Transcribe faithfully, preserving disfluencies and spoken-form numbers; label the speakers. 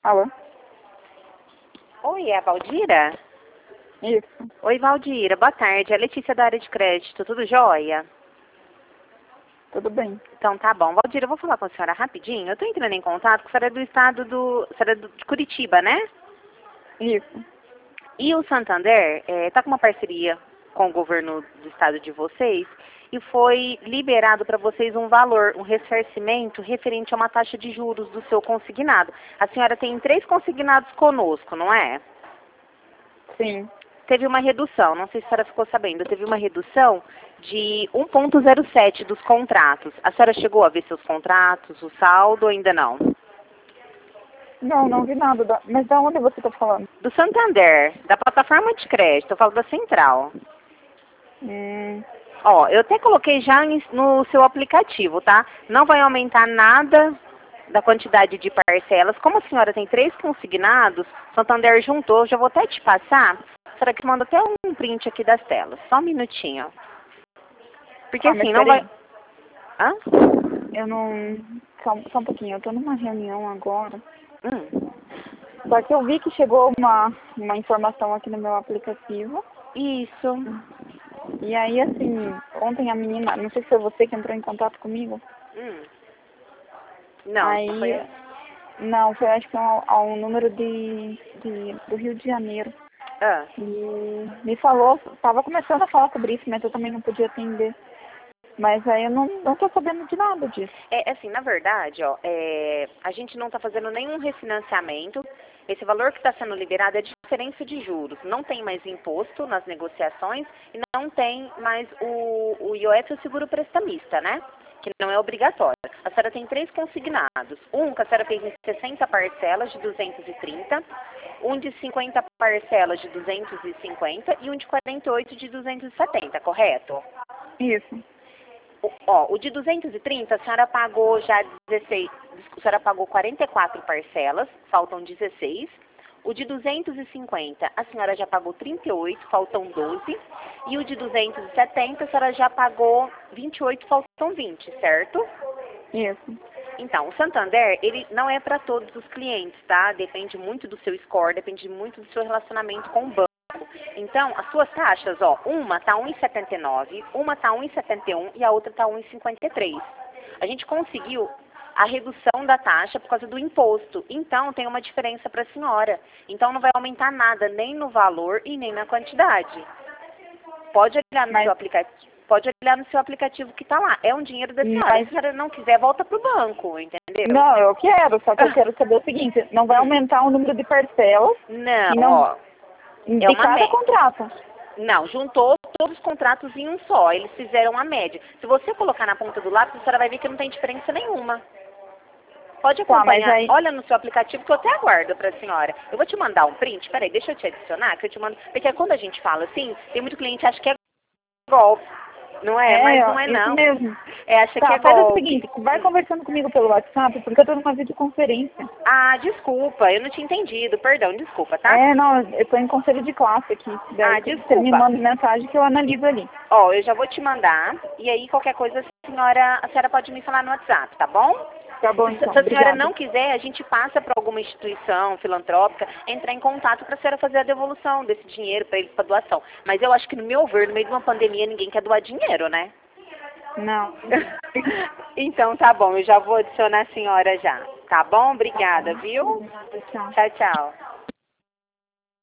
Speaker 1: Alô?
Speaker 2: Oi, é a Valdira?
Speaker 1: Isso.
Speaker 2: Oi, Valdira, boa tarde. É a Letícia da área de crédito, tudo jóia?
Speaker 1: Tudo bem.
Speaker 2: Então tá bom. Valdira, eu vou falar com a senhora rapidinho. Eu tô entrando em contato com a senhora do estado do... A senhora é do, de Curitiba, né?
Speaker 1: Isso.
Speaker 2: E o Santander está com uma parceria com o governo do estado de vocês e foi liberado para vocês um valor, um ressarcimento referente a uma taxa de juros do seu consignado. A senhora tem três consignados conosco, não é?
Speaker 1: Sim.
Speaker 2: Teve uma redução, não sei se a senhora ficou sabendo, teve uma redução de um vírgula zero sete dos contratos. A senhora chegou a ver seus contratos, o saldo ou ainda não?
Speaker 1: Não, não vi nada. Da... Mas da onde você está falando?
Speaker 2: Do Santander, da plataforma de crédito, eu falo da Central.
Speaker 1: Hum,
Speaker 2: Ó, eu até coloquei já em- no seu aplicativo, tá? Não vai aumentar nada da quantidade de parcelas. Como a senhora tem três consignados, Santander juntou, já vou até te passar. A senhora que manda até um print aqui das telas. Só um minutinho. Porque
Speaker 1: ah, mas
Speaker 2: assim, não
Speaker 1: peraí.
Speaker 2: vai... Hã?
Speaker 1: Eu não... Só, só um pouquinho. Eu tô numa reunião agora.
Speaker 2: Hum.
Speaker 1: Só que eu vi que chegou uma, uma informação aqui no meu aplicativo.
Speaker 2: Isso.
Speaker 1: E aí, assim, ontem a menina... Não sei se foi você que entrou em contato comigo.
Speaker 2: Hum. Não,
Speaker 1: Aí...
Speaker 2: não foi...
Speaker 1: Não, foi acho que ao, ao número de, de, do Rio de Janeiro.
Speaker 2: Ah.
Speaker 1: E me falou, estava começando a falar sobre isso, mas eu também não podia atender. Mas aí eu não, não tô sabendo de nada disso.
Speaker 2: É assim, na verdade, ó, é, a gente não está fazendo nenhum refinanciamento. Esse valor que está sendo liberado é diferença de juros. Não tem mais imposto nas negociações e não tem mais o, o I O F e o seguro prestamista, né? Que não é obrigatório. A senhora tem três consignados. Um que a senhora fez em sessenta parcelas de duzentos e trinta, um de cinquenta parcelas de duzentos e cinquenta e um de quarenta e oito de duzentos e setenta, correto?
Speaker 1: Isso.
Speaker 2: O- Ó, o de duzentos e trinta, a senhora pagou já dezesseis, a senhora pagou quarenta e quatro parcelas, faltam dezesseis. O de duzentos e cinquenta, a senhora já pagou trinta e oito, faltam doze. E o de duzentos e setenta, a senhora já pagou vinte e oito, faltam vinte, certo?
Speaker 1: Isso.
Speaker 2: Então, o Santander, ele não é para todos os clientes, tá? Depende muito do seu score, depende muito do seu relacionamento com o banco. Então, as suas taxas, ó, uma tá um vírgula setenta e nove, uma tá um vírgula setenta e um e a outra tá um vírgula cinquenta e três. A gente conseguiu a redução da taxa por causa do imposto. Então, tem uma diferença para a senhora. Então, não vai aumentar nada, nem no valor e nem na quantidade. Pode olhar no
Speaker 1: Mas-
Speaker 2: seu aplicativo. Pode olhar no seu aplicativo que tá lá. É um dinheiro da senhora.
Speaker 1: Mas-
Speaker 2: Se a senhora não quiser, volta pro banco, entendeu?
Speaker 1: Não, eu quero, só que eu quero saber o seguinte, não vai aumentar o número de parcelas
Speaker 2: Não,
Speaker 1: e não
Speaker 2: ó.
Speaker 1: de
Speaker 2: é uma
Speaker 1: cada
Speaker 2: média.
Speaker 1: contrato.
Speaker 2: Não, juntou todos os contratos em um só. Eles fizeram a média. Se você colocar na ponta do lápis, a senhora vai ver que não tem diferença nenhuma. Pode
Speaker 1: Tá, mas
Speaker 2: acompanhar.
Speaker 1: aí-
Speaker 2: Olha no seu aplicativo que eu até aguardo para a senhora. Eu vou te mandar um print. Peraí, deixa eu te adicionar, que eu te mando. Porque quando a gente fala assim, tem muito cliente que acha que é golpe. Não é?
Speaker 1: É,
Speaker 2: Mas
Speaker 1: ó,
Speaker 2: não é
Speaker 1: isso
Speaker 2: não.
Speaker 1: mesmo.
Speaker 2: É, acha que
Speaker 1: Tá,
Speaker 2: é
Speaker 1: faz o
Speaker 2: golpe.
Speaker 1: seguinte, vai conversando comigo pelo WhatsApp, porque eu tô numa videoconferência.
Speaker 2: Ah, desculpa, eu não tinha entendido. Perdão, desculpa, tá?
Speaker 1: É, não, eu tô em conselho de classe aqui. Daí
Speaker 2: Ah,
Speaker 1: você
Speaker 2: desculpa.
Speaker 1: me manda mensagem que eu analiso ali.
Speaker 2: Ó, eu já vou te mandar. E aí, qualquer coisa, a senhora, a senhora pode me falar no WhatsApp, tá bom?
Speaker 1: Tá bom,
Speaker 2: Se,
Speaker 1: então.
Speaker 2: se a senhora
Speaker 1: Obrigada.
Speaker 2: não quiser, a gente passa para alguma instituição filantrópica entrar em contato para a senhora fazer a devolução desse dinheiro para eles para doação. Mas eu acho que, no meu ver, no meio de uma pandemia, ninguém quer doar dinheiro, né?
Speaker 1: Não.
Speaker 2: Então tá bom, eu já vou adicionar a senhora já. Tá bom? Obrigada, viu?
Speaker 1: Tchau.
Speaker 2: Tchau, tchau.